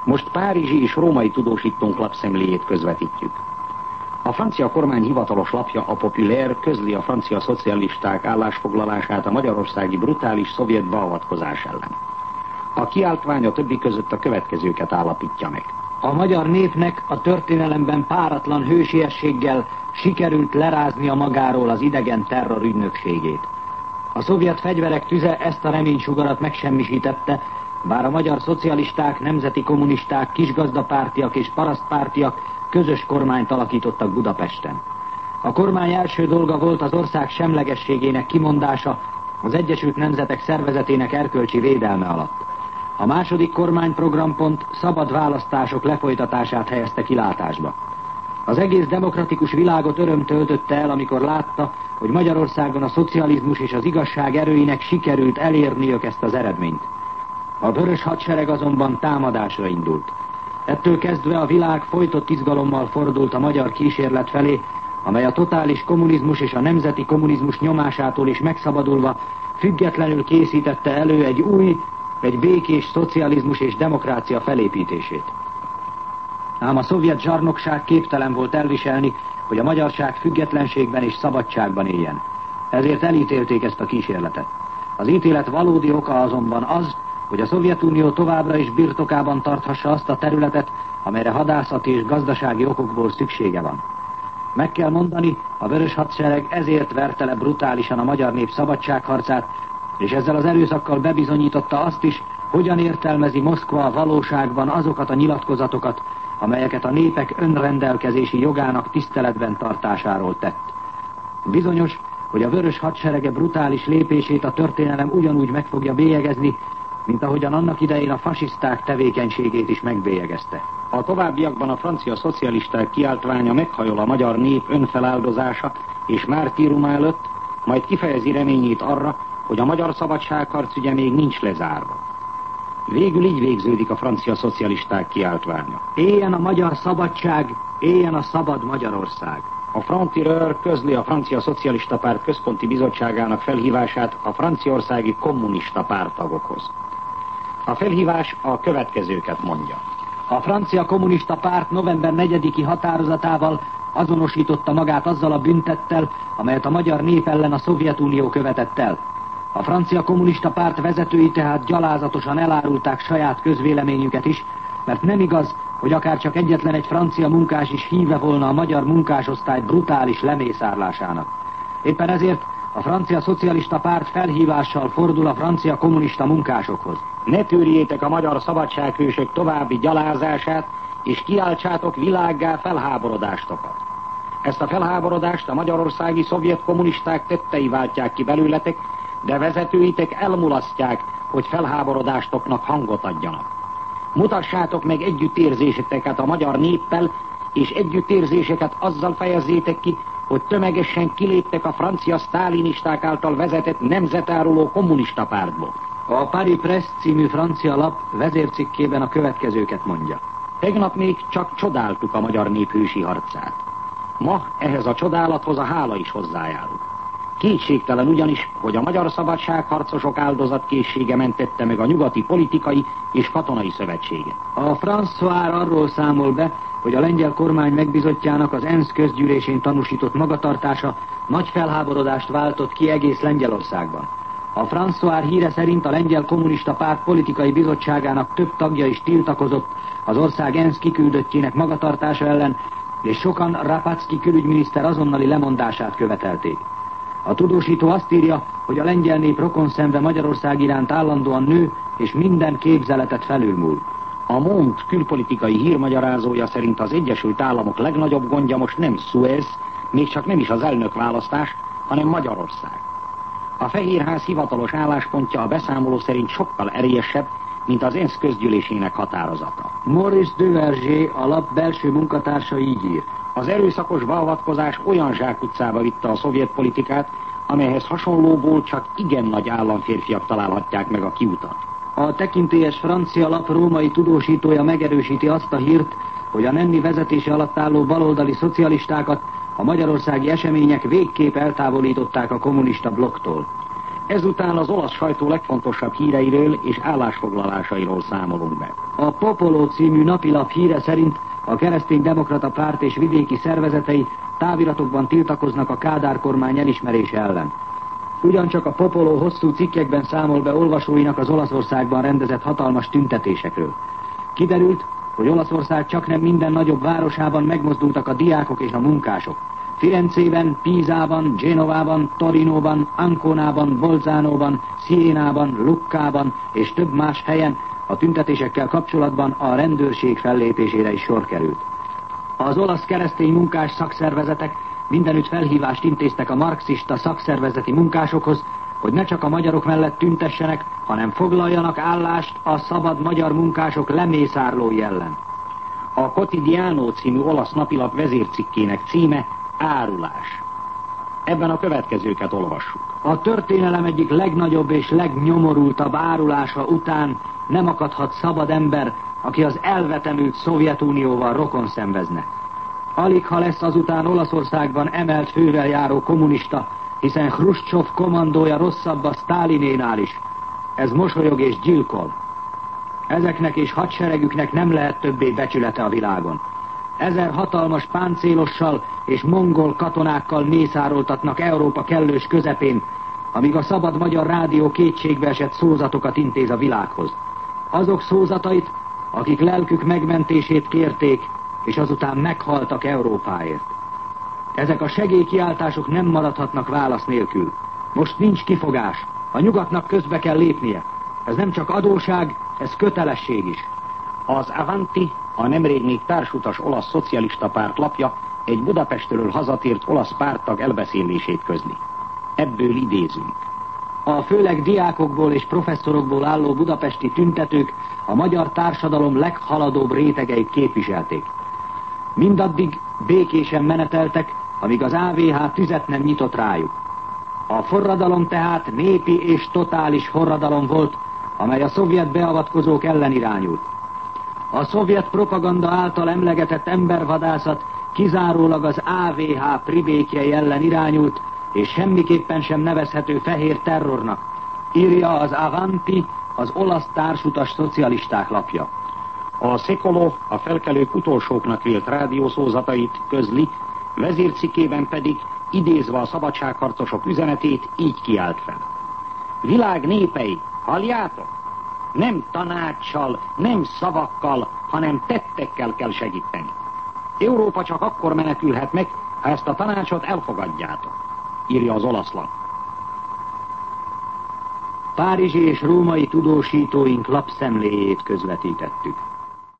Most párizsi és római tudósítónk lapszemléjét közvetítjük. A francia kormány hivatalos lapja, a Populaire közli a francia szocialisták állásfoglalását a magyarországi brutális szovjet beavatkozás ellen. A kiáltvány a többi között a következőket állapítja meg. A magyar népnek a történelemben páratlan hősiességgel sikerült leráznia magáról az idegen terror ügynökségét. A szovjet fegyverek tüze ezt a reménysugarat megsemmisítette, bár a magyar szocialisták, nemzeti kommunisták, kisgazdapártiak és parasztpártiak közös kormányt alakítottak Budapesten. A kormány első dolga volt az ország semlegességének kimondása az Egyesült Nemzetek Szervezetének erkölcsi védelme alatt. A második kormányprogrampont szabad választások lefolytatását helyezte kilátásba. Az egész demokratikus világot öröm töltötte el, amikor látta, hogy Magyarországon a szocializmus és az igazság erőinek sikerült elérniük ezt az eredményt. A vörös hadsereg azonban támadásra indult. Ettől kezdve a világ folytott izgalommal fordult a magyar kísérlet felé, amely a totális kommunizmus és a nemzeti kommunizmus nyomásától is megszabadulva függetlenül készítette elő egy békés szocializmus és demokrácia felépítését. Ám a szovjet zsarnokság képtelen volt elviselni, hogy a magyarság függetlenségben és szabadságban éljen. Ezért elítélték ezt a kísérletet. Az ítélet valódi oka azonban az, hogy a Szovjetunió továbbra is birtokában tarthassa azt a területet, amelyre hadászati és gazdasági okokból szüksége van. Meg kell mondani, a vörös hadsereg ezért verte le brutálisan a magyar nép szabadságharcát, és ezzel az erőszakkal bebizonyította azt is, hogyan értelmezi Moszkva a valóságban azokat a nyilatkozatokat, amelyeket a népek önrendelkezési jogának tiszteletben tartásáról tett. Bizonyos, hogy a vörös hadserege brutális lépését a történelem ugyanúgy meg fogja bélyegezni, mint ahogyan annak idején a fasiszták tevékenységét is megbélyegezte. A továbbiakban a francia szocialisták kiáltványa meghajol a magyar nép önfeláldozása és mártíruma előtt, majd kifejezi reményét arra, hogy a magyar szabadságharc ügye még nincs lezárva. Végül így végződik a francia szocialisták kiáltványa. Éljen a magyar szabadság, éljen a szabad Magyarország! A Front Tireur közli a francia szocialista párt központi bizottságának felhívását a franciaországi kommunista párttagokhoz. A felhívás a következőket mondja. A francia kommunista párt november 4-i határozatával azonosította magát azzal a büntettel, amelyet a magyar nép ellen a Szovjetunió követett el. A francia kommunista párt vezetői tehát gyalázatosan elárulták saját közvéleményüket is, mert nem igaz, hogy akár csak egyetlen egy francia munkás is híve volna a magyar munkásosztály brutális lemészárlásának. Éppen ezért a francia szocialista párt felhívással fordul a francia kommunista munkásokhoz. Ne tűrjétek a magyar szabadsághősök további gyalázását, és kiáltsátok világgá felháborodástokat. Ezt a felháborodást a magyarországi szovjet kommunisták tettei váltják ki belőletek, de vezetőitek elmulasztják, hogy felháborodástoknak hangot adjanak. Mutassátok meg együttérzéseteket a magyar néppel, és együttérzéseket azzal fejezzétek ki, hogy tömegesen kiléptek a francia sztálinisták által vezetett nemzetáruló kommunista pártból. A Paris Press című francia lap vezércikkében a következőket mondja. Tegnap még csak csodáltuk a magyar nép hősi harcát. Ma ehhez a csodálathoz a hála is hozzájárul. Kétségtelen ugyanis, hogy a magyar szabadságharcosok áldozatkészsége mentette meg a nyugati politikai és katonai szövetséget. A François arról számol be, hogy a lengyel kormány megbízottjának az ENSZ közgyűlésén tanúsított magatartása nagy felháborodást váltott ki egész Lengyelországban. A François híre szerint a lengyel kommunista párt politikai bizottságának több tagja is tiltakozott az ország ENSZ kiküldöttjének magatartása ellen, és sokan Rapacki külügyminiszter azonnali lemondását követelték. A tudósító azt írja, hogy a lengyel nép rokonszenve Magyarország iránt állandóan nő, és minden képzeletet felülmúl. A Monde külpolitikai hírmagyarázója szerint az Egyesült Államok legnagyobb gondja most nem Suez, még csak nem is az elnökválasztás, hanem Magyarország. A Fehérház hivatalos álláspontja a beszámoló szerint sokkal erélyesebb, mint az ENSZ közgyűlésének határozata. Maurice Duverger, a lap belső munkatársa így ír. Az erőszakos beavatkozás olyan zsákutcába vitte a szovjet politikát, amelyhez hasonlóból csak igen nagy államférfiak találhatják meg a kiutat. A tekintélyes francia lap római tudósítója megerősíti azt a hírt, hogy a Nenni vezetése alatt álló baloldali szocialistákat a magyarországi események végképp eltávolították a kommunista blokktól. Ezután az olasz sajtó legfontosabb híreiről és állásfoglalásairól számolunk be. A Popolo című napilap híre szerint a Kereszténydemokrata Párt és vidéki szervezetei táviratokban tiltakoznak a Kádár kormány elismerése ellen. Ugyancsak a Popolo hosszú cikkekben számol be olvasóinak az Olaszországban rendezett hatalmas tüntetésekről. Kiderült, hogy Olaszország csaknem minden nagyobb városában megmozdultak a diákok és a munkások. Firenzében, Pízában, Genovában, Torinóban, Anconában, Bolzánóban, Sienában, Luccában és több más helyen a tüntetésekkel kapcsolatban a rendőrség fellépésére is sor került. Az olasz keresztény munkás szakszervezetek mindenütt felhívást intéztek a marxista szakszervezeti munkásokhoz, hogy ne csak a magyarok mellett tüntessenek, hanem foglaljanak állást a szabad magyar munkások lemészárlói ellen. A Quotidiano című olasz napilap vezércikkének címe Árulás. Ebben a következőket olvassuk. A történelem egyik legnagyobb és legnyomorultabb árulása után nem akadhat szabad ember, aki az elvetemült Szovjetunióval rokon szenvezne. Alig ha lesz azután Olaszországban emelt fővel járó kommunista, hiszen Hruscsov kommandója rosszabb a Sztálinénál is. Ez mosolyog és gyilkol. Ezeknek és hadseregüknek nem lehet többé becsülete a világon. 1000 hatalmas páncélossal és mongol katonákkal mészároltatnak Európa kellős közepén, amíg a Szabad Magyar Rádió kétségbeesett szózatokat intéz a világhoz. Azok szózatait, akik lelkük megmentését kérték, és azután meghaltak Európáért. Ezek a segélykiáltások nem maradhatnak válasz nélkül. Most nincs kifogás, a nyugatnak közbe kell lépnie. Ez nem csak adóság, ez kötelesség is. Az Avanti, a nemrég még társutas olasz szocialista párt lapja egy Budapestről hazatért olasz párttag elbeszélését közli. Ebből idézünk. A főleg diákokból és professzorokból álló budapesti tüntetők a magyar társadalom leghaladóbb rétegeit képviselték. Mindaddig békésen meneteltek, amíg az AVH tüzet nem nyitott rájuk. A forradalom tehát népi és totális forradalom volt, amely a szovjet beavatkozók ellen irányult. A szovjet propaganda által emlegetett embervadászat kizárólag az AVH pribékjei ellen irányult, és semmiképpen sem nevezhető fehér terrornak, írja az Avanti, az olasz társutas szocialisták lapja. A Secolo, a felkelők utolsóknak vélt rádiószózatait közli, vezércikkében pedig idézve a szabadságharcosok üzenetét így kiált fel. Világ népei, halljátok? Nem tanácssal, nem szavakkal, hanem tettekkel kell segíteni. Európa csak akkor menekülhet meg, ha ezt a tanácsot elfogadjátok, írja az olasz lap. Párizsi és római tudósítóink lapszemléjét közvetítettük.